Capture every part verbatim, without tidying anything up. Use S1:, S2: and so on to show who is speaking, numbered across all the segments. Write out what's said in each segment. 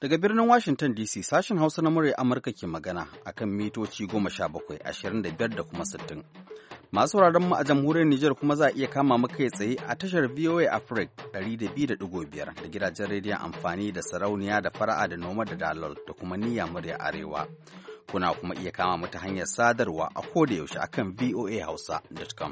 S1: Daga birnin Washington D C sashen Hausa na murya Amurka ke magana akan mitoci goma sha bakwai, ashirin da biyar da kuma sittin. Masu sauraron mu a jamhuriyar Nijar kuma za a iya kama mu kai tsaye a tashar V O A Africa ɗari da biyu da ɗigo biyar da gidajen rediyon amfani da sarauniya da fara'a da noma da dalol da kuma niyya murya arewa. Kuna kuma iya kama mu ta hanyar sadarwa a koda yaushe akan V O A hausa dot com.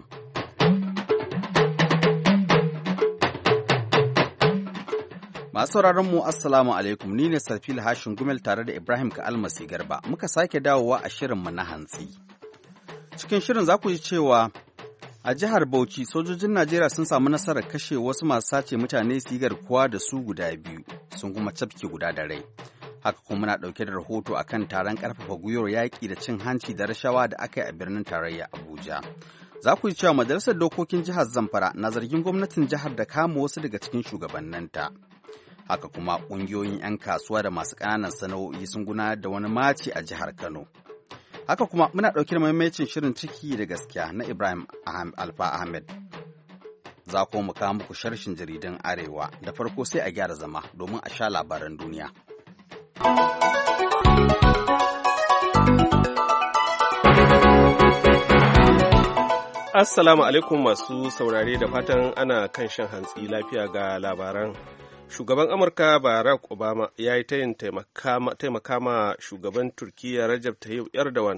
S1: Masu sauraron mu Assalamu alaikum, ni ne Sarfil Hashin Gumel tare da Ibrahim Ka'almasi Garba, muka sake dawowa a shirinmu na hantsi. Cikin shirin za ku ji cewa a jihar Bauchi sojojin Najeriya sun samu nasarar kashe wasu masu sace mutane su yi garkuwa da su guda biyu, sun kuma cafke guda da rai. Haka kuma muna ɗauke da rahoto akan taron ƙarfafa gwiwar yaƙi da cin hanci da rashawa da aka yi a birnin tarayya Abuja. Za ku ji cewa Majalisar Dokokin Jihar Zamfara na zargin gwamnatin jihar da kama wasu daga cikin shugabanninta. Haka kuma ƙungiyoyin 'yan kasuwa da masu ƙananan sana'o'i sun gudanar da wani maci a jihar Kano. Haka kuma muna ɗauke da maimacin shirin ciki da gaskiya na Ibrahim Alfa Ahmed. Za ku mu kawo muku sharshin jaridan Arewa da farko sai a gyara zama domin a sha labaran duniya.
S2: Assalamu alaikum masu saurare da fatan ana kan shan hantsi lafiya ga labaran. Shugaban Amurka Barack Obama ya yi tayin taimaka ma shugaban Turkiyya Recep Tayyip Erdogan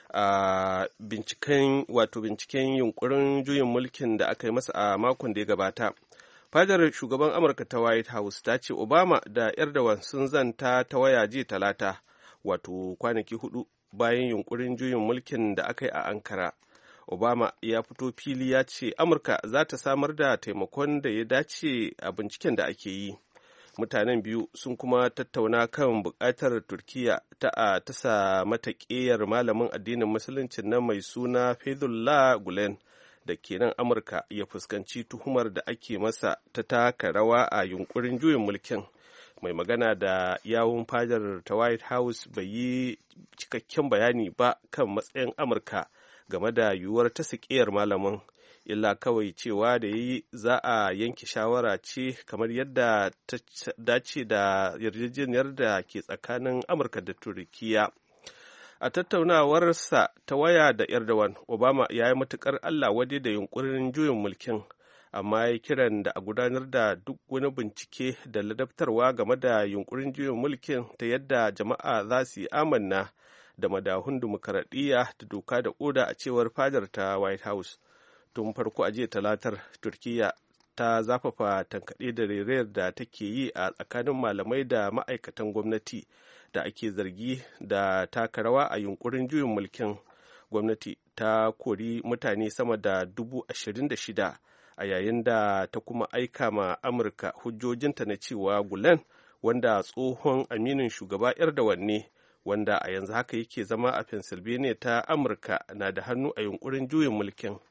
S2: a binciken wato binciken yunkurin juyin mulkin da aka yi masa a makon da ya gabata. Fadar shugaban Amurka ta White House ta ce Obama da Erdogan sun zanta ta waya jiya Talata, wato kwanaki hudu bayan yunkurin juyin mulkin da aka yi a Ankara. Obama ya fito fili ya ce Amurka za ta samar da taimakon da ya dace a binciken da ake yi. Mutanen biyu sun kuma tattauna kan buƙatar Turkiyya ta a tasa mata ƙeyar malamin addinin musulunci na mai suna Fethullah Gulen da ke nan Amurka ya fuskanci tuhumar da ake masa ta taka rawa a yunkurin juyin mulkin. Mai magana da yawun fadar ta White House bai yi cikakken bayani ba kan matsayin Amurka game da yiwuwar ta sikiyar malamin, illa kawai cewa da yi za a yanke shawara ce kamar yadda ta dace da yarjejeniyar da ke tsakanin Amurka da Turkiyya. A tattaunawarsa ta waya da Erdogan, Obama ya yi matukar Allah wade da yunkurin juyin mulkin, amma ya kiran da a gudanar da duk wani bincike da ladabtarwa game da yunkurin juyin mulkin ta yadda jama'a za su yi amanna da madahun dimokuraɗiyya da doka da oda a cewar fadar ta White House. Tun farko a jiya talatar, Turkiyya ta zafafa tankaɗe da rairayar da take yi a tsakanin malamai da ma'aikatan gwamnati da ake zargi da taka rawa a yunkurin juyin mulkin. Gwamnati ta kori mutane sama da dubu ashirin da shida a yayin da ta kuma aika ma Amurka hujjojinta na cewa Gulen, wanda tsohon aminin shugaba Erdogan ne, wanda a yanzu haka yake zama a Pennsylvania ta Amurka, na da hannu a yunkurin juyin mulkin.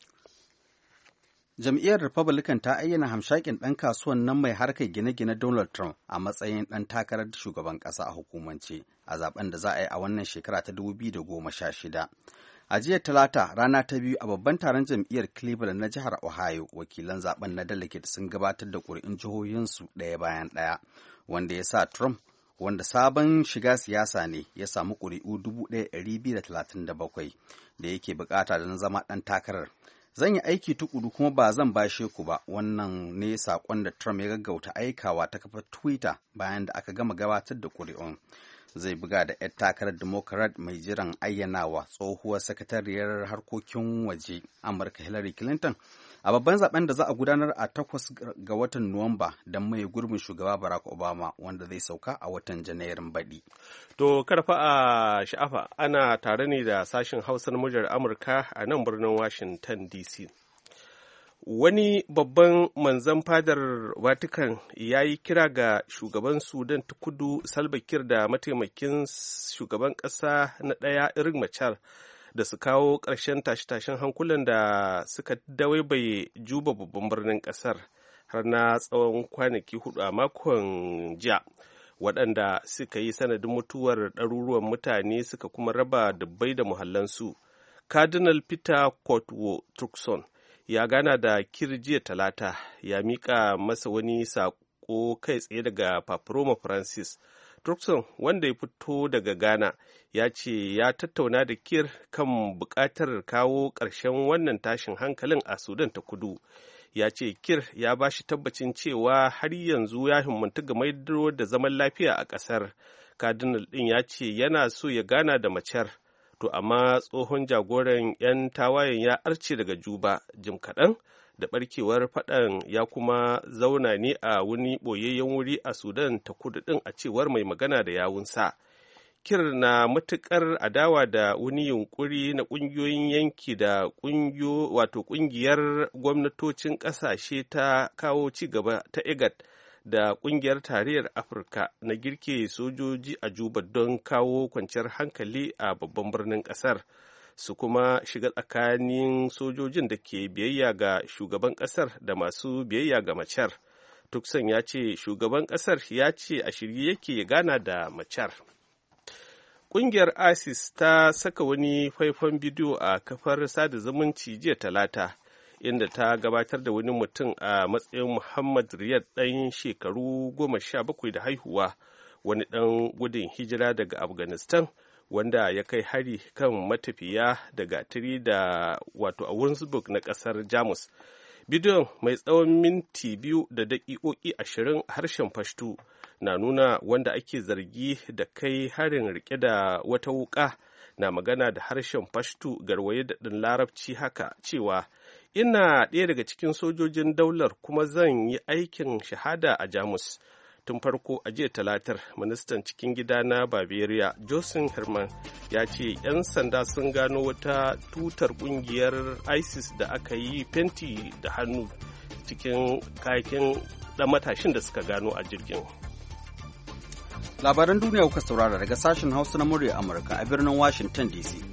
S1: Jam'iyyar Republican ta ayyana hamshakin ɗan kasuwan nan mai harkar gine-gine Donald Trump a matsayin ɗan takarar shugaban ƙasa a hukumance a zaben da za a yi a wannan shekara ta dubu biyu da goma sha shida. A jiya Talata, rana ta biyu a babban taron jam'iyyar Cleveland na jihar Ohio, wakilan zaben na delegate sun gabatar da ƙuri'un jihohinsu ɗaya bayan ɗaya, wanda ya sa Trump, wanda sabon shiga siyasa ne, ya samu ƙuri'u dubu ɗaya da ɗari biyu da talatin da bakwai da yake bukata don zama ɗan takarar. Zan yi aiki tukuru kuma ba zan bashe ku ba, wannan ne saƙon da Trump ya gaggauta aikawa ta kafar Twitter bayan da aka gama gabatar da ƙuri'un. Zai buga da 'yar takarar Democrat mai jiran ayyanawa, tsohuwar sakatariyar harkokin waje Amurka Hillary Clinton a babban zaben da za a gudanar a takwas ga watan Nuwamba don mai gurbin shugaba Barack Obama, wanda zai sauka a watan Janairun baɗi.
S2: To karfa a sha'afa, ana tare ne da sashen Hausar muryar Amurka a nan birnin Washington D C. Wani babban manzan fadar Vatican ya yi kira ga shugaban Sudan ta kudu Salva Kiir da mataimakin shugaban ƙasa na ɗaya Riek Machar da su kawo ƙarshen tashe-tashen hankulan da suka dawaibaye Juba, babban birnin ƙasar, har na tsawon kwanaki hudu a makon jiya, waɗanda suka yi sanadin mutuwar ɗaruruwan mutane suka kuma raba dubbai da muhallansu. Cardinal Peter Cotwo Turkson ya gana da Kiir jiya Talata, ya miƙa masa wani saƙo kai tsaye daga Papa Roma Francis Turkson, wanda ya fito daga Ghana, ya ce ya tattauna da Kiir kan buƙatar kawo ƙarshen wannan tashin hankalin a Sudan ta kudu. Ya ce Kiir ya ba shi tabbacin cewa har yanzu ya himmatu ga maido da zaman lafiya a ƙasar. Cardinal ɗin ya ce yana so ya gana da macer, to amma tsohon jagoran 'yan tawayen ya arce daga Juba jim kaɗan da ɓarkewar faɗan, ya kuma zauna ne a wani ɓoyayyen wuri a Sudan ta kudu ɗin, a cewar mai magana da yawunsa. Kiir na matuƙar adawa da wani yunƙuri na ƙungiyoyin yanki da ƙungiyo wato ƙungiyar gwamnatocin ƙasashe ta kawo ci gaba ta IGAD da ƙungiyar tarayyar Afirka na girke sojoji a Juba don kawo kwanciyar hankali a babban birnin ƙasar, su kuma shiga tsakanin sojojin da ke biyayya ga shugaban ƙasar da masu biyayya ga macer. Tuksan ya ce shugaban ƙasar ya ce a shirye yake gana da macer. Ƙungiyar ISIS ta saka wani faifan bidiyo a kafar sada zumunci jiya Talata, inda ta gabatar da wani mutum a matsayin Muhammad Riyad ɗan shekaru goma sha bakwai da haihuwa, wani ɗan gudun hijira daga Afghanistan wanda ya kai hari kan matafiya daga tiri da wato a Wurzburg na ƙasar Jamus. Bidiyon mai tsawon minti biyu da daƙiƙoƙi ashirin a harshen Pashto na nuna wanda ake zargi da kai harin rike da wata wuƙa na magana da harshen Pashto garwaye da ɗin Larabci haka cewa, ina ɗaya daga cikin sojojin daular kuma zan yi aikin shahada a Jamus. Tun farko a jiya Talatar, ministan cikin gida na Bavaria Jocelyn Herman ya ce 'yan sanda sun gano wata tutar ƙungiyar ISIS da aka yi fenti da hannu cikin kayakin ɗan matashin da suka gano a jirgin.
S1: Labaran duniya kuka saurara daga sashen Hausa na murya Amurka a birnin Washington D C.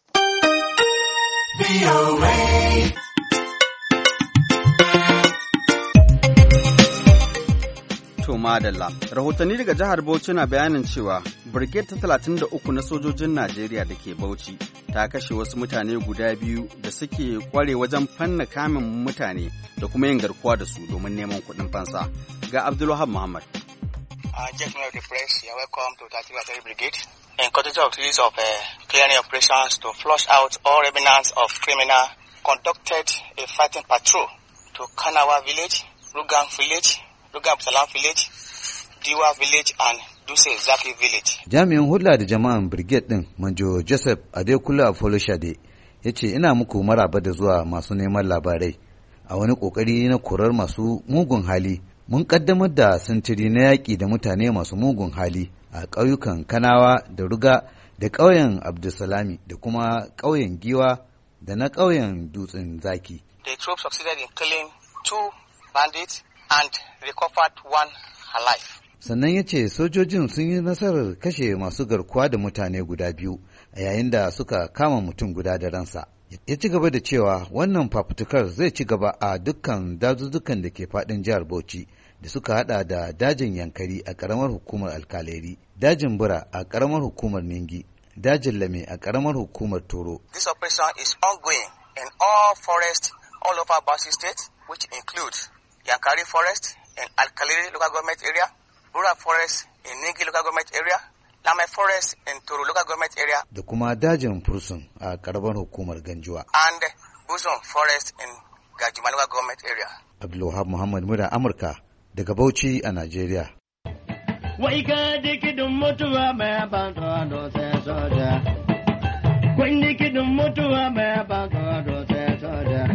S1: To madalla, rahotanni daga jihar Bauchi na bayanin cewa Brigade ta talatin da uku na sojojin Najeriya da ke Bauchi ta kashe wasu mutane guda biyu da suke kware wajen fanna kamin mutane da kuma yin garkuwa da su domin neman kuɗin fansa. Ga Abdulwahab Muhammad.
S3: Uh, gentlemen of the press, you're welcome to thirty Battery Brigade. In courtesy of series of uh, clearing operations to flush out all remnants of criminal, conducted a fighting patrol to Kanawa village, Rugang village, Rugang Salam village, Diwa village, and Duse Zaki village.
S4: Jami'in hulɗa da jama'an Brigade ɗin, Manjo Joseph Adekula Afolashade, ya ce ina muku maraba da zuwa masu neman labarai. A wani ƙoƙari na korar masu mugun hali, mun ƙaddamar da sintiri na yaƙi da mutane masu mugun hali a ƙauyukan Kanawa da Ruga da ƙauyen Abdulsalami da kuma ƙauyen Giwa da na ƙauyen Dutsen Zaki.
S3: The troops succeeded in killing two bandits and recovered one alive.
S4: Sannan ya ce sojojin sun yi nasarar kashe masu garkuwa da mutane guda biyu a yayin da suka kama mutum guda da ransa. Ya ci gaba da cewa wannan fafutukar zai ci gaba a dukkan dazuzzukan da ke faɗin jihar Bauchi da suka hada da dajin Yankari a ƙaramar hukumar Alkaleri, dajin Bura a ƙaramar hukumar Ningi, dajin Lame a ƙaramar hukumar Toro.
S3: This operation is ongoing in all forests all over Bauchi State, which include Yankari Forest in Alkaleri local government area, Bura Forest in Ningi local government area, Lame Forest in Toro local government area,
S4: da kuma dajin Fursun a ƙaramar hukumar Ganjuwa,
S3: and Buzon Forest in Gajima local government area.
S4: Abdulwahab Muhammad Mura Amurka daga Bauchi a Najeriya.
S5: Wai ka dikidin mutuwa mai bantuwa sai soja. Kun dikidin mutuwa mai bantuwa sai soja.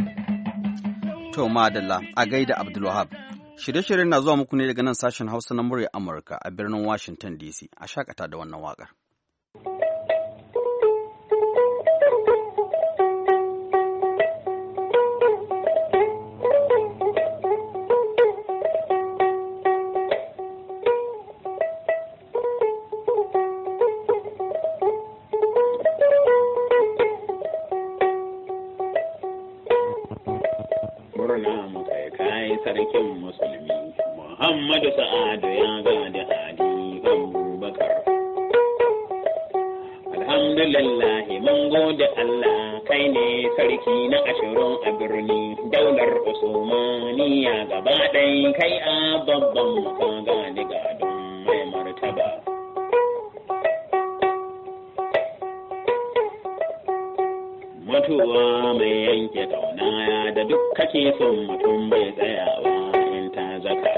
S1: To madalla a gaida Abdulwahab. Shirye-shiryen na zuwa muku ne daga nan sashen Hausa na murya Amurka a birnin Washington D C. A shakata da wannan waƙar.
S6: Sarkin musulmi Muhammadu Sa'adu ya gada Ali Abubakar. Alhamdulillahi mun gode Allah kai ne sarki na ashirin a birni daular Usmaniya gaba ɗaya kai a babban maka gani gadon mai martaba. mutuwa mai yanke kauna da duk kake son mutum bai tsayawa in ta zaka.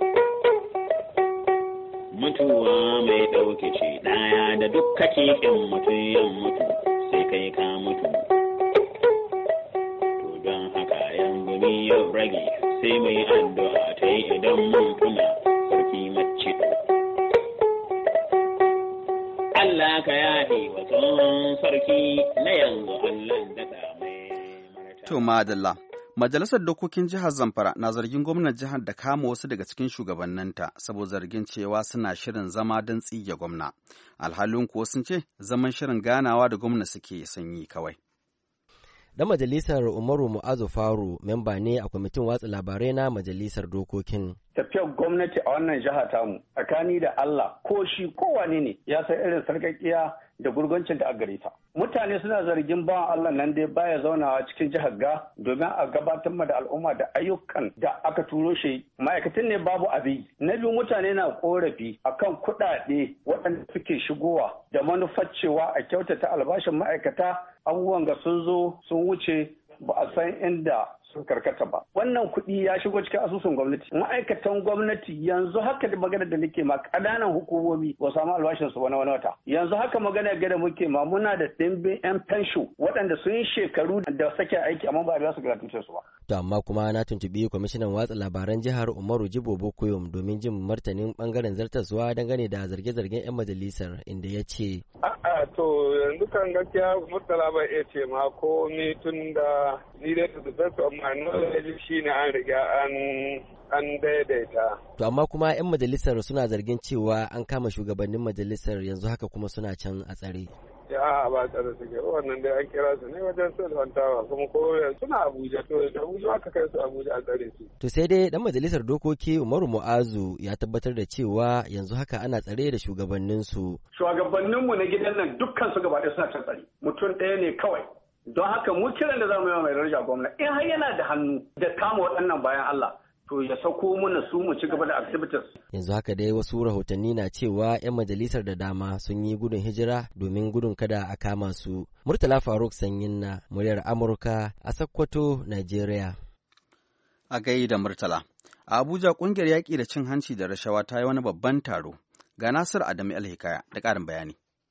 S6: Mutuwa mai ɗauke ce ɗaya da duk kake kin mutum yan mutu sai kai ka mutu. To don haka yanzu ni yau rage sai mai addu'a ta yi idan mun tuna sarki mace. Allah ka yaɗe wa tsohon sarki na yanzu Allah da mai martaba.
S1: To madalla. Majalisar Dokokin Jihar Zamfara na zargin gwamnan jihar da kama wasu daga cikin shugabanninta saboda zargin cewa suna shirin zama don tsige gwamna. Alhalin kuwa sun ce zaman shirin ganawa da gwamna suke sanyi kawai.
S7: Dan majalisar Umaru Mu'azu Faru memba ne a kwamitin watsa labarai na majalisar dokokin.
S8: Tafiyar gwamnati a wannan jiha tamu tsakani da Allah ko shi kowane ne ya san irin sarƙaƙiya da gurguncin da a gare ta. Mutane suna zargin bawan Allah nan dai baya zaunawa cikin jihar ga domin a gabatar ma da al'umma da ayyukan da aka turo shi. Ma'aikatan ne babu abi. Na biyu mutane na korafi akan kuɗaɗe waɗanda suke shigowa da manufar cewa a kyautata albashin ma'aikata abubuwan ga sun zo sun wuce ba a san inda sun karkata ba. Wannan kuɗi ya shigo cikin asusun gwamnati. Ma'aikatan gwamnati yanzu haka da magana da nake ma ƙananan hukumomi ba samu albashin su wani wani wata. Yanzu haka magana ga da muke ma muna da ɗimbin 'yan fensho waɗanda sun yi shekaru da sake aiki amma ba a biya su gratuitous su ba.
S7: To amma kuma na tuntuɓi kwamishinan watsa labaran jihar Umaru Jibo Bokoyom domin jin martanin bangaren zartaswa dangane da zarge-zargen 'yan majalisar inda ya ce.
S9: A'a to yanzu kan gaskiya Murtala bai iya ce ma ko ni tun da ni dai to the best of my knowledge shine an riga an an daidaita.
S7: To amma kuma 'yan majalisar suna zargin cewa an kama shugabannin majalisar yanzu haka kuma suna can a tsare.
S9: Ya ba tsare suke wannan dai an kira su ne wajen sulhantawa kuma ko suna Abuja to da Abuja aka kai su Abuja a tsare su.
S7: To sai dai dan majalisar dokoki Umaru Mu'azu ya tabbatar da cewa yanzu haka ana tsare da shugabannin su.
S8: Shugabannin mu na gidan nan dukkan su gaba ɗaya suna can tsare. Mutum ɗaya ne kawai. Don haka mu kiran da zamu yi mai daraja gwamna in har yana da hannu da kama waɗannan bayan Allah to ya sauko mana su mu ci gaba da activities.
S7: Yanzu haka dai wasu rahotanni na cewa 'yan majalisar da dama sun yi gudun hijira domin gudun kada a kama su. Murtala Faruk Sanyin na muryar Amurka a Sokoto, Nigeria.
S1: A gai da Murtala. A Abuja kungiyar yaƙi da cin hanci da rashawa ta yi wani babban taro. Ga Nasir Adamu Alhikaya da ƙarin bayani.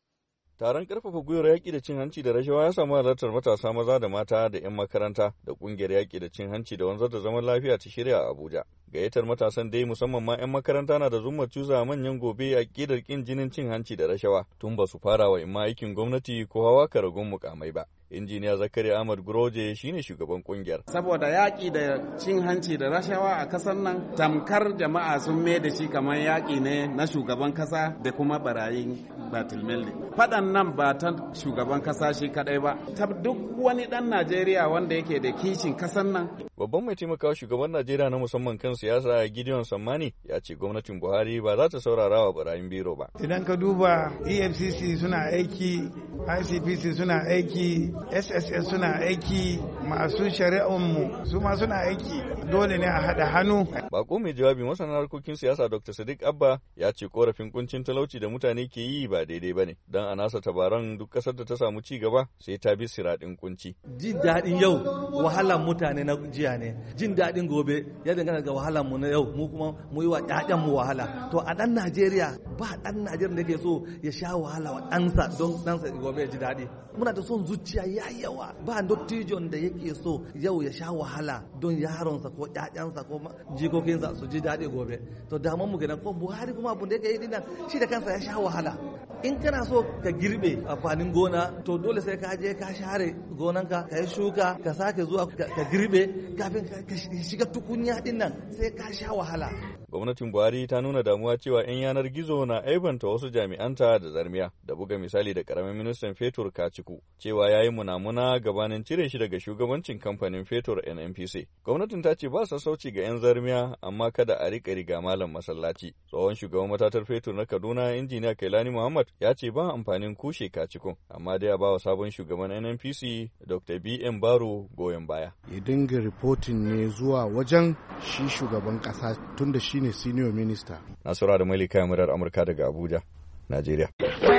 S10: Taron karfafa gwiwar yaƙi da cin hanci da rashawa ya samu halartar matasa maza da mata da 'yan makaranta da ƙungiyar yaƙi da cin hanci da wanzar da zaman lafiya ta shirya a Abuja. Gayyatar matasan dai musamman ma 'yan makaranta na da zummar cuza manyan gobe a ƙidar ƙin jinin cin hanci da rashawa tun ba su fara wa imma aikin gwamnati ko hawa karagun mukamai ba. Injiniya Zakari Ahmad Guroje shine shugaban kungiyar.
S11: Saboda yaƙi da cin hanci da rashawa a ƙasar nan tamkar jama'a sun mai da shi kamar yaƙi ne na shugaban ƙasa da kuma barayin batilmeli. Faɗan nan ba ta shugaban ƙasa shi kaɗai ba, ta duk wani ɗan Najeriya wanda yake da kishin ƙasar nan.
S10: Babban mai taimakawa shugaban Najeriya na musamman kan siyasa Gideon Sammani ya ce gwamnatin Buhari ba za ta saurara wa barayin biro ba.
S12: Idan ka duba E F C C suna aiki, I C P C suna aiki, S S S suna aiki, masu shari'unmu su ma suna aiki, dole ne a haɗa hannu.
S10: Bako mai jawabi masana harkokin siyasa Doctor Sadiq Abba ya ce korafin kuncin talauci da mutane ke yi ba daidai ba ne, don a nasa tabaran duk ƙasar da ta samu ci gaba sai ta bi siraɗin kunci.
S13: Jin daɗin yau wahalar mutane na jiya ne, jin daɗin gobe ya dangana ga wahalar mu na yau, mu kuma mu yi wa ƴaƴan mu wahala. To a ɗan Najeriya ba ɗan Najeriya da ke so ya sha wahala wa ɗansa don ɗansa gobe ya ji daɗi. Muna da son zuciya ya yawa, ba dottijon da yake so yau ya sha wahala don yaronsa ko ƴaƴansa ko jikokinsa su ji daɗi gobe. To daman mu kenan ko Buhari kuma abun da yake yi dinnan shi da kansa ya sha wahala. In kana so ka girbe amfanin gona to dole sai ka je ka share gonanka ka yi shuka ka sake zuwa ka girbe kafin ka shiga tukunya dinnan sai ka sha wahala.
S10: Gwamnatin Buhari ta nuna damuwa cewa 'yan yanar gizo na aibanta wasu jami'anta da zarmiya da buga misali da karamin ministan fetur Kaciku cewa ya yi munamuna gabanin cire shi daga shugabancin kamfanin fetur N N P C. Gwamnatin ta ce ba sassauci ga 'yan zarmiya amma kada a riƙa riga malam masallaci. Tsohon shugaban matatar fetur na Kaduna injiniya Kailani Muhammad ya ce ba amfanin kushe Kacikun amma dai ya ba wa sabon shugaban N N P C Doctor B M Baro goyon baya.
S14: Ya dinga reporting ne zuwa wajen shi shugaban ƙasa tunda shi ne senior minister.
S10: Nasura da Malika Murar Amurka daga Abuja, Najeriya.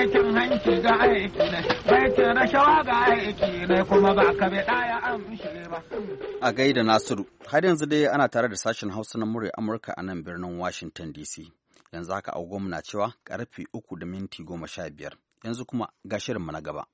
S15: hanci ga aiki ne, bai cin rashawa ga aiki ne kuma ba ka bi ɗaya amshi ba.
S1: A gaida Nasiru, har yanzu dai ana tare da sashen Hausa na murya Amurka a nan birnin Washington D C. Yanzu haka agogonmu na cewa karfe uku da minti goma sha biyar. Yanzu kuma ga shirinmu na gaba.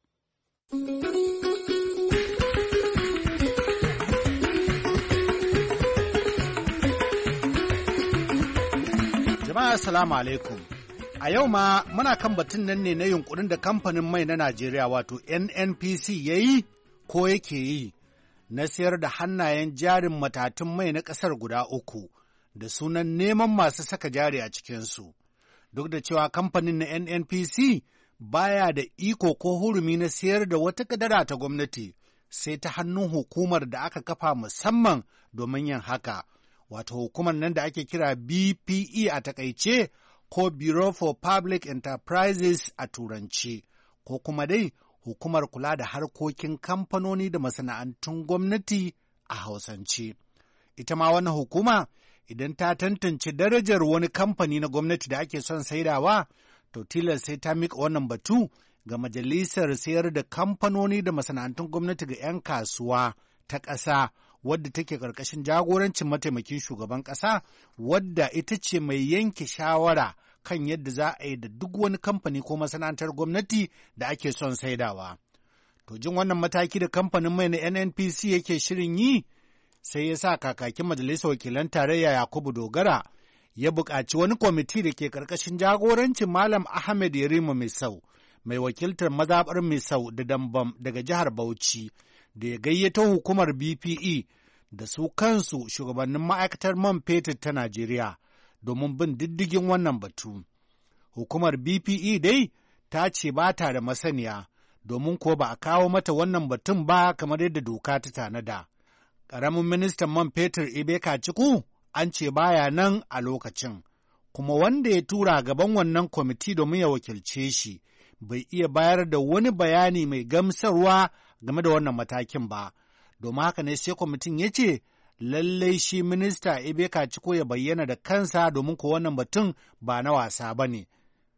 S16: Jama'a salamu alaikum. A yau ma muna kan batun nan ne na yunkurin da kamfanin mai na Najeriya wato N N P C ya yi ko yake yi na sayar da hannayen jarin matatun mai na ƙasar guda uku da sunan neman masu saka jari a cikinsu. Duk da cewa kamfanin na N N P C baya da iko ko hurumi na sayar da wata kadara ta gwamnati sai ta hannun hukumar da aka kafa musamman domin yin haka. Wato hukumar nan da ake kira B P E a takaice ko Bureau for Public Enterprises a turanci, ko kuma dai hukumar kula da harkokin kamfanoni da masana'antun gwamnati a hausance. Ita ma wannan hukuma idan ta tantance darajar wani kamfani na gwamnati da ake son saidawa, to tilas sai ta miƙa wannan batu ga majalisar sayar da kamfanoni da masana'antun gwamnati ga 'yan kasuwa ta ƙasa, wadda take ƙarƙashin jagorancin mataimakin shugaban ƙasa, wadda ita ce mai yanke shawara kan yadda za a yi da duk wani kamfani ko masana'antar gwamnati da ake son saidawa. To jin wannan mataki da kamfanin mai na N N P C yake shirin yi, sai ya sa kakakin majalisar wakilan tarayya Yakubu Dogara ya buƙaci wani kwamiti da ke ƙarƙashin jagorancin Malam Ahmed Yarima Misau, mai wakiltar mazaɓar Misau da Dambam daga jihar Bauchi, da ya gayyato hukumar B P E da su kansu shugabannin ma'aikatar man fetur ta Najeriya domin bin diddigin wannan batu. Hukumar B P E dai ta ce ba ta da masaniya, domin ko ba a kawo mata wannan batun ba kamar yadda doka ta tanada. Ƙaramin ministan man fetur Ibeka Ciku an ce baya nan a lokacin, kuma wanda ya tura gaban wannan kwamiti domin ya wakilce shi bai iya bayar da wani bayani mai gamsarwa game da wannan matakin ba, domin haka ne sai kwamitin ya ce lallai shi minista Ibeka Ciku ya bayyana da kansa domin ko wannan batun ba na wasa ba ne.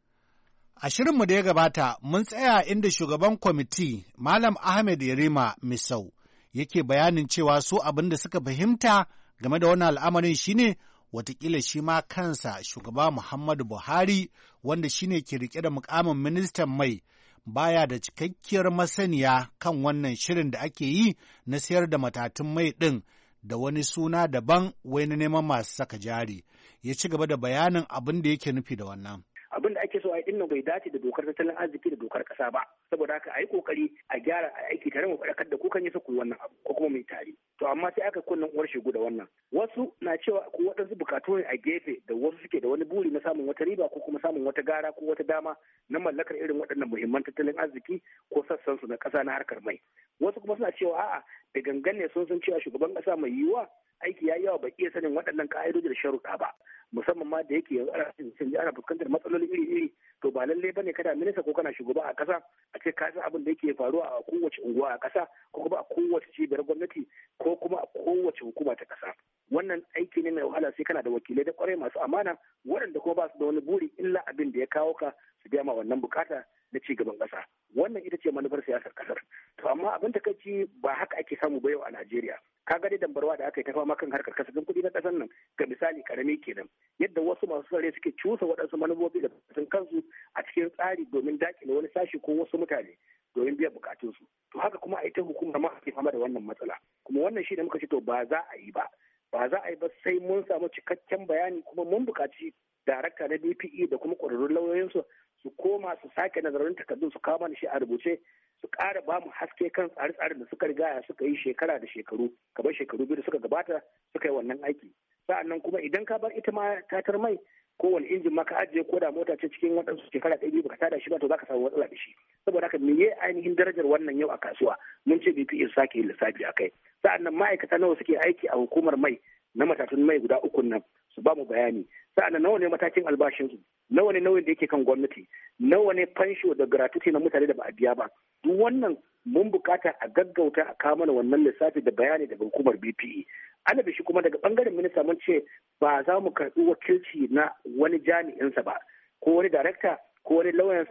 S16: A shirinmu da ya gabata mun tsaya inda shugaban kwamiti Malam Ahmed Yarima Misau yake bayanin cewa su abin da suka fahimta game da wannan al'amarin shine watakila shi ma kansa shugaba Muhammadu Buhari, wanda shine ke rike da mukamin ministan mai, baya da cikakkiyar masaniya kan wannan shirin da ake yi na sayar da matatun mai ɗin da wani suna daban wai na neman masu saka jari. Ya ci gaba da bayanin abin da yake nufi da wannan.
S17: Abin da ake so a yi dinnan bai dace da dokar tattalin arziki da dokar kasa ba, saboda haka a yi kokari a gyara a aiki tare mu faɗakar da kukan yasa ku yi wannan abu ko kuma mai tare. To amma sai aka kunnan uwar shegu da wannan. Wasu na cewa ko waɗansu bukatu ne a gefe da wasu suke da wani buri na samun wata riba ko kuma samun wata gara ko wata dama na mallakar irin waɗannan muhimman tattalin arziki ko sassan su na ƙasa na harkar mai. Wasu kuma suna cewa a'a da gangan ne sun san cewa shugaban ƙasa mai yiwuwa aiki ya yawa bai iya sanin waɗannan ka'idoji da sharuɗa ba, musamman ma da yake yanzu ana fuskantar matsaloli iri-iri. To ba lallai bane kada minista ko kana shugaba a ƙasa a ce ka san abin da yake faruwa a kowace unguwa a ƙasa ko kuma a kowace cibiyar gwamnati ko kuma a kowace hukuma ta ƙasa. Wannan aiki ne mai wahala sai kana da wakilai da kwarai masu amana waɗanda kuma ba su da wani buri illa abin da ya kawo ka su biya ma wannan bukata na ci gaban ƙasa. Wannan ita ce manufar siyasar ƙasar. To amma abin takaici ba haka ake samu ba yau a Najeriya. Ka ga dai dambarwa da aka yi ta fama kan harkar kasafin kuɗi na ƙasar nan, ga misali karami kenan, yadda wasu masu tsare suke cusa waɗansu manufofi da sun kansu a cikin tsari domin dakile wani sashi ko wasu mutane domin biyan bukatunsu. To haka kuma a ita hukumar ma ake fama da wannan matsala. Kuma wannan shi ne muka ce to ba za a yi ba. Ba za a yi ba sai mun samu cikakken bayani kuma mun buƙaci darakta na B P E da kuma ƙwararrun lauyoyinsu su koma su sake nazarin takardun su kawo mana shi a rubuce, su ƙara ba mu haske kan tsare-tsaren da suka rigaya suka yi shekara da shekaru, kamar shekaru biyu da suka gabata suka yi wannan aiki. Sa'annan kuma idan ka bar ita ma tatar mai kowane injin ma ka ajiye ko da mota ce cikin waɗansu shekara ɗaya biyu baka tada shi ba to zaka samu matsala da shi. Saboda haka meye ainihin darajar wannan yau a kasuwa mun ce B P E su sake yin lissafi a kai. Sa'annan ma'aikata nawa suke aiki a hukumar mai na matatun mai guda uku nan su ba mu bayani. Sa'annan nawa ne matakin albashinsu, nawa ne nauyin da yake kan gwamnati, nawa ne fansho da gratuity na mutane da ba a biya ba. Duk wannan mun bukata a gaggauta a kawo mana wannan lissafi da bayani daga hukumar B P E. Ana da shi kuma daga bangaren minista mun ce ba za mu karɓi wakilci na wani jami'insa ba, ko wani darakta ko wani lauyansa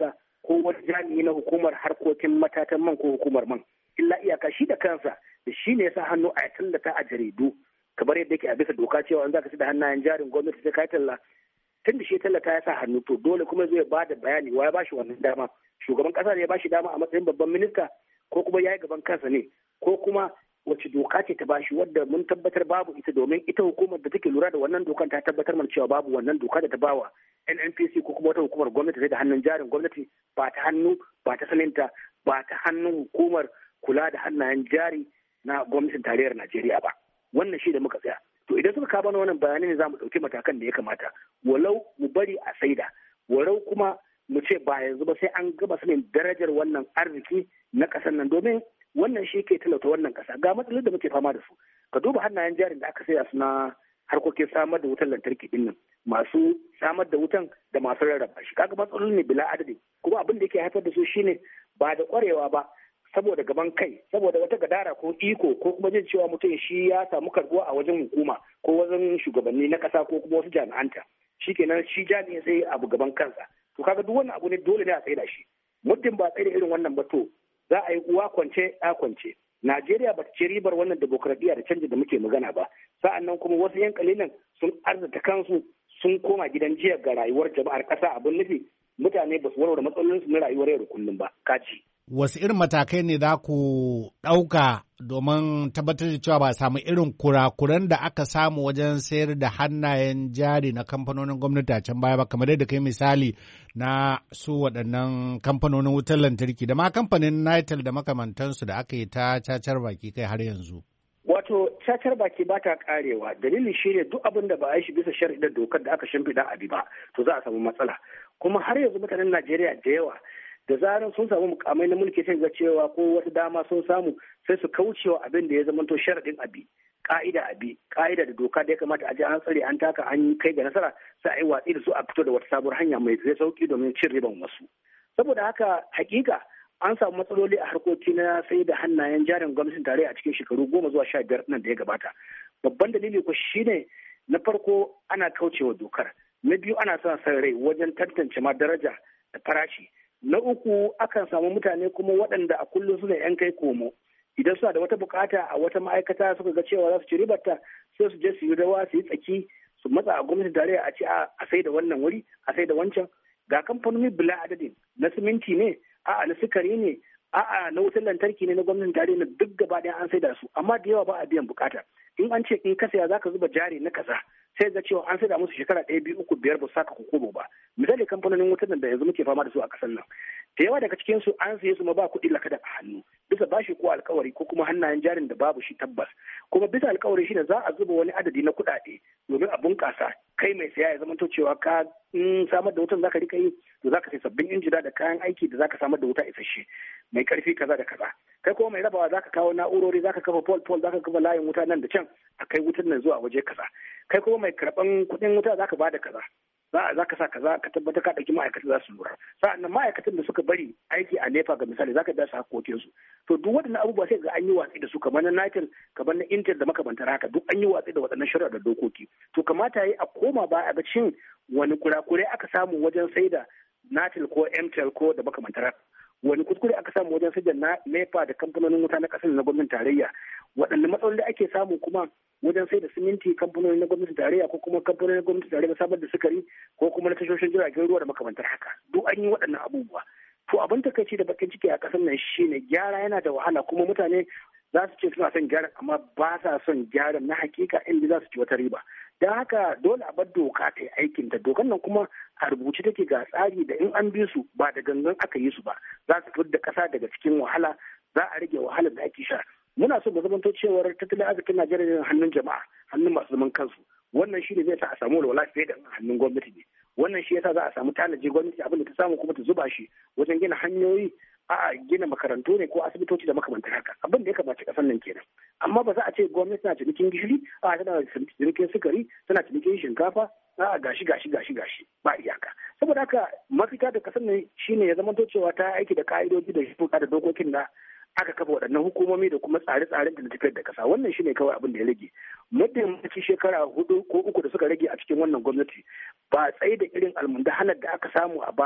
S17: ko wani jami'i na hukumar harkokin matatan man ko hukumar man. Illa iyaka shi da kansa da shi ne ya sa hannu a tallata a jaridu kamar yadda yake a bisa doka cewa in za ka ci da hannayen jarin gwamnati sai ka talla. Tun da shi tallata ya sa hannu to dole kuma zai ba da bayani wa ya ba shi wannan dama. Shugaban kasa ne ya ba shi dama a matsayin babban minista ko kuma ya yi gaban kansa ne ko kuma wace doka ce ta bashi wadda mun tabbatar babu ita domin ita hukumar da take lura da wannan dokan ta tabbatar mana cewa babu wannan doka da ta bawa N N P C ko kuma wata hukumar gwamnati sai da hannun jarin gwamnati ba ta hannu ba ta saninta ba ta hannun hukumar kula da hannayen jari na gwamnatin tarayyar Najeriya ba. Wannan shi da muka tsaya. To idan suka kawo wannan bayanai ne za mu ɗauki matakan da ya kamata. Walau mu bari a saida, walau kuma mu ce ba yanzu ba sai an gaba sanin darajar wannan arziki na ƙasar nan domin wannan shi ke talauta wannan ƙasa. Ga matsalolin da muke fama da su. Ka duba hannayen jarin da aka saya su na harkokin samar da wutar lantarki din nan, masu samar da wutan da masu rarraba shi. Kaga matsaloli ne bila adadi. Kuma abin da yake haifar da su shine ba da ƙwarewa ba, saboda gaban kai, saboda wata gadara ko iko ko kuma jin cewa mutum shi ya samu karbuwa a wajen hukuma ko wajen shugabanni na ƙasa ko kuma wasu jami'anta. Shikenan shi jami'in sai abu gaban kansa. To kaga duk wannan abu ne dole ne a tsaida shi. Muddin ba tsaida irin wannan ba to za a yi uwa kwance a kwance. Najeriya ba ta ci ribar wannan demokradiyya da canji da muke magana ba. Sa'an nan kuma wasu yan kalilan sun arzata kansu sun koma gidan jiya ga rayuwar jama'ar ƙasa abin nufi mutane ba su warware matsalolinsu na rayuwar yau da kullum ba. Kaci.
S16: Wasu irin matakai ne za ku ɗauka domin tabbatar da cewa ba samu irin kurakuran da aka samu wajen sayar da hannayen jari na kamfanonin gwamnati a can baya ba, kamar yadda kai misali na su waɗannan kamfanonin wutar lantarki da ma kamfanin Nitel da makamantansu da aka yi ta cacar baki kai har yanzu.
S17: Wato cacar baki ba ta karewa, dalili shi ne duk abin da ba a yi shi bisa shari'ar dokar da aka shimfiɗa a bi ba to za a samu matsala. Kuma har yanzu mutanen Najeriya da yawa da zarar sun samu mukamai na mulki sai ga cewa ko wata dama sun samu sai su kaucewa abin da ya zama to sharaɗin abi ka'ida abi ka'ida da doka da ya kamata a je an tsare an taka an kai ga nasara sai a yi watsi da su a fito da wata sabuwar hanya mai zai sauki domin cin riban wasu. Saboda haka hakika an samu matsaloli a harkoki na sai da hannayen jarin gwamnatin tarayya a cikin shekaru goma zuwa sha biyar nan da ya gabata. Babban dalili ko shine na farko ana kaucewa dokar, na biyu ana sa san rai wajen tantance ma daraja da farashi. Na uku akan samu mutane kuma waɗanda a kullum suna yan kai komo idan suna da wata bukata a wata ma'aikata suka ga cewa za su ci ribarta sai su je su yi rawa su yi tsaki su matsa a gwamnatin tarayya a ce a sai da wannan wuri a sai da wancan. Ga kamfanoni bila adadin na siminti ne a'a na sukari ne a'a na wutar lantarki ne na gwamnatin tarayya na duk gaba ɗaya an sai da su amma da yawa ba a biyan bukata. In an ce in ka saya za ka zuba jari na kaza sai ga cewa an sai da musu shekara ɗaya biyu uku biyar ba su saka kokobo ba. Misali kamfanonin wutar da yanzu muke fama da su a ƙasar nan da yawa daga cikin su an saye su ma ba kuɗi lakadan a hannu bisa bashi ko alkawari ko kuma hannayen jarin da babu shi tabbas, kuma bisa alkawari shine za a zuba wani adadi na kuɗaɗe domin a bunƙasa kai mai saya ya zamanto cewa ka in samar da wutan zaka rika yi to zaka sai sabbin injina da kayan aiki da zaka samar da wuta isasshe mai karfi kaza da kaza. Kai kuma mai rabawa zaka kawo na'urori zaka kafa pole pole zaka kafa layin wuta nan da can a kai wutan nan zuwa waje kaza. Kai kuma mai karɓan kuɗin wuta zaka bada kaza. za ka sa kaza ka tabbatar ka ɗauki ma'aikatan za su lura. Sa'an nan ma'aikatan da suka bari aiki a nefa ga misali za ka biya su hakokin su. To duk waɗannan abubuwa sai ga an yi watsi da su kamar na Nitel kamar na Intel da makamantar haka duk an yi watsi da waɗannan shari'a da dokoki. To kamata yi a koma ba a ga cin wani kurakurai aka samu wajen sai da Nitel ko Mtel ko da makamantar haka. Wani kuskure aka samu wajen sai da nefa da kamfanonin wuta na ƙasar na gwamnatin tarayya. Waɗanne matsaloli ake samu kuma wajen sai da siminti kamfanoni na gwamnatin tarayya ko kuma kamfanoni na gwamnatin tarayya samar da sukari ko kuma na tashoshin jiragen ruwa da makamantar haka duk an yi waɗannan abubuwa. To abin takaici da bakin ciki a ƙasar nan shine gyara yana da wahala kuma mutane za su ce suna son gyaran amma ba sa son gyaran na hakika inda za su ci wata riba. Don haka dole a bar doka ta yi aikin ta. Dokan nan kuma a rubuce take ga tsari da in an bi su ba da gangan aka yi su ba za su fitar da ƙasa daga cikin wahala, za a rage wahalar da ake sha. Muna so mu zamanto cewar tattalin arzikin Najeriya hannun jama'a, hannun masu zaman kansu. Wannan shi ne zai sa a samu walwala fiye da hannun gwamnati ne. Wannan shi yasa za a samu tanaji gwamnati abin da ta samu kuma ta zuba shi wajen gina hanyoyi, a gina makarantu ne ko asibitoci da makamantar haka. Abin da ya kamata kasar nan kenan. Amma ba za a ce gwamnati tana cinikin gishiri, a tana cinikin sukari, tana cinikin shinkafa, a gashi gashi gashi gashi ba iyaka. Saboda haka mafita da kasar nan shine ya zamanto cewa ta aiki da ka'idoji da shi da dokokin da aka kafa waɗannan hukumomi da kuma tsare-tsaren da na tafiyar da ƙasa. Wannan shine kawai abin da ya rage. Muddin mace shekara hudu ko uku da suka rage a cikin wannan gwamnati ba tsaye da irin almundahanar da aka samu a baya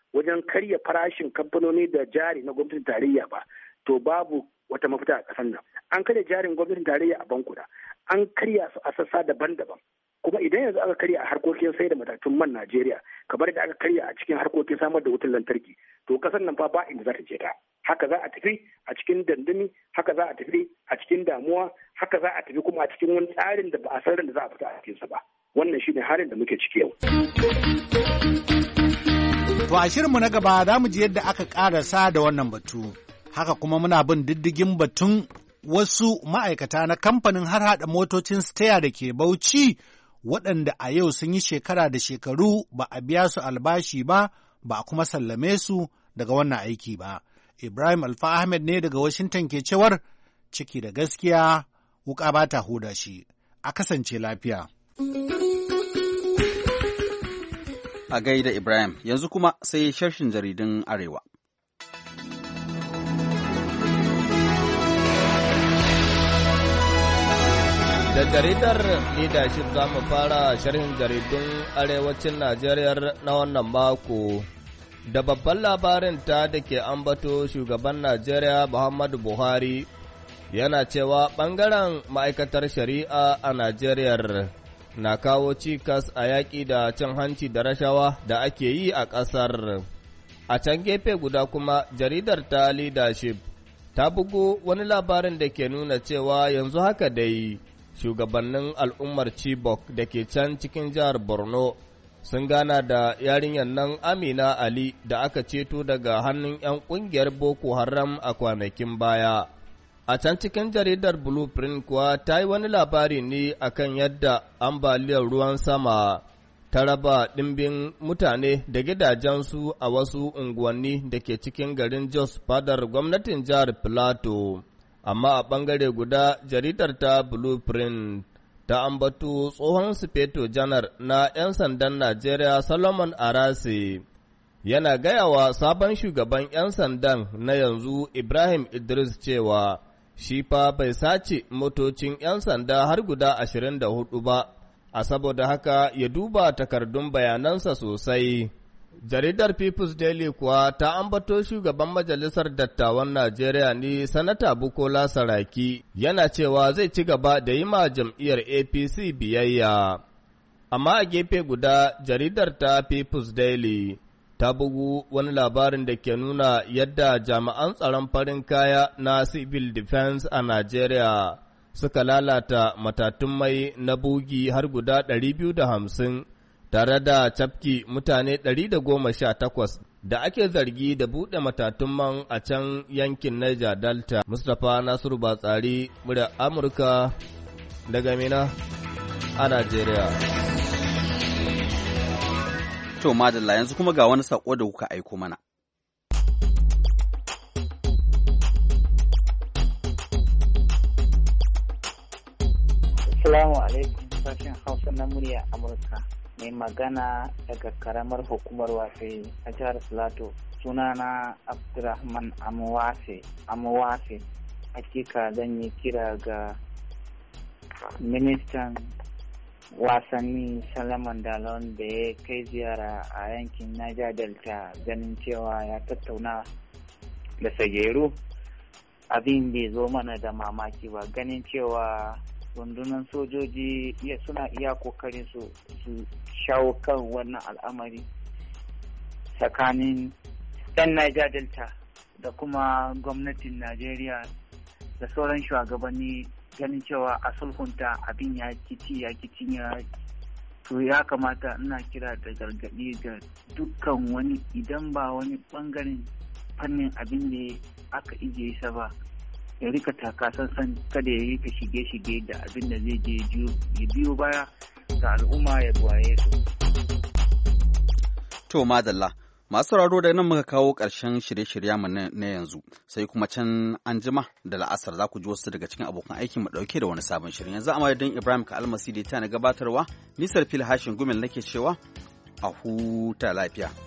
S17: wajen karya farashin kamfanoni da jari na gwamnatin tarayya ba, to babu wata mafita a ƙasar nan. An karya jarin gwamnatin tarayya a bankuna, an karya su a sassa daban-daban. Kuma idan yanzu aka karya a harkokin sai da matatun man Najeriya, kamar da aka karya a cikin harkokin samar da wutar lantarki, to ƙasar nan fa ba inda za ta je ta. Haka za a tafi a cikin dandami, haka za a tafi a cikin damuwa, haka za a tafi kuma a cikin wani tsarin da ba a san da za a fita a cikinsa ba. Wannan shine halin da muke ciki yau.
S16: To a shirinmu na gaba za mu ji yadda aka ƙarasa da wannan batu. Haka kuma muna bin diddigin batun wasu ma'aikata na kamfanin har haɗa motocin Steya da ke Bauchi waɗanda a yau sun yi shekara da shekaru ba a biya su albashi ba, ba a kuma sallame su daga wannan aiki ba. Ibrahim Alfa Ahmed ne daga Washington ke cewar ciki da gaskiya wuƙa ba ta huda shi. A kasance lafiya.
S1: A gaida Ibrahim, yanzu kuma sai sharshin jaridun Arewa.
S18: Da jaridar Leadership za mu fara sharhin jaridun Arewacin Najeriya na wannan mako. Da babban labarin ta da ke ambato shugaban Najeriya Muhammadu Buhari yana cewa ɓangaren ma'aikatar shari'a a Najeriya na kawo cikas a yaƙi da cin hanci da rashawa da ake yi a ƙasar. A can gefe guda kuma jaridar ta Leadership ta bugu wani labarin da ke nuna cewa yanzu haka dai shugabannin al'ummar Chibok da ke can cikin jihar Borno sun gana da yarinyar nan Amina Ali da aka ceto daga hannun 'yan ƙungiyar Boko Haram a kwanakin baya. A can cikin jaridar Blueprint kuwa ta yi wani labari ne akan yadda ambaliyar ruwan sama ta raba ɗimbin mutane da gidajensu a wasu unguwanni da ke cikin garin Jos fadar gwamnatin jihar Filato. Amma a ɓangare guda jaridar ta Blueprint ta ambato tsohon sufeto janar na 'yan sandan Najeriya Solomon Arase yana gayawa sabon shugaban 'yan sandan na yanzu Ibrahim Idris cewa shi fa bai sace motocin 'yan sanda har guda ashirin da hudu ba, a saboda haka ya duba takardun bayanansa sosai. Jaridar People's Daily kuwa ta ambato shugaban Majalisar Dattawan Najeriya ne Sanata Bukola Saraki yana cewa zai ci gaba da yi ma jam'iyyar A P C biyayya. Amma a gefe guda jaridar ta People's Daily ta bugu wani labarin da ke nuna yadda jami'an tsaron farin kaya na Civil Defense a Najeriya suka lalata matatun mai na bugi har guda ɗari biyu da hamsin. tare da cafki mutane ɗari da goma sha takwas da ake zargi da buɗe matatun man a can yankin Niger Delta. Mustapha Nasiru Batsari, murya Amurka daga Mina a Najeriya.
S1: To madalla yanzu kuma ga wani sako da kuka aiko mana.
S19: Assalamu alaikum, sashen Hausa na murya Amurka. Mai magana daga karamar hukumar Wase a jihar Filato. Sunana Abdurrahman Amuwase. Amuwase. Hakika zan yi kira ga ministan wasanni Salaman Dalon da ya kai ziyara a yankin Niger Delta ganin cewa ya tattauna da Sageru. Abin bai zo mana da mamaki ba, ganin cewa rundunar sojoji iya suna iya kokarin su su shawo kan wannan al'amari tsakanin yan Niger Delta da kuma gwamnatin Najeriya da sauran shugabanni, ganin cewa a sulhunta abin ya kici ya kici ya to ya kamata ina kira da gargaɗi ga dukkan wani idan ba wani bangaren fannin abin da aka ije sa ba ya rika takasansan kada ya rika shige-shige da abin da zai je ya biyo baya ga al'umma ya buwaye su.
S1: To madalla, masu sauraro da nan muka kawo ƙarshen shirye-shirye mu na yanzu, sai kuma can an jima da la'asar za ku ji wasu daga cikin abokan aikin mu ɗauke da wani sabon shirin. Yanzu a madadin Ibrahim ka almasi da ta na gabatarwa, nisar fil hashin gumel nake cewa a huta lafiya.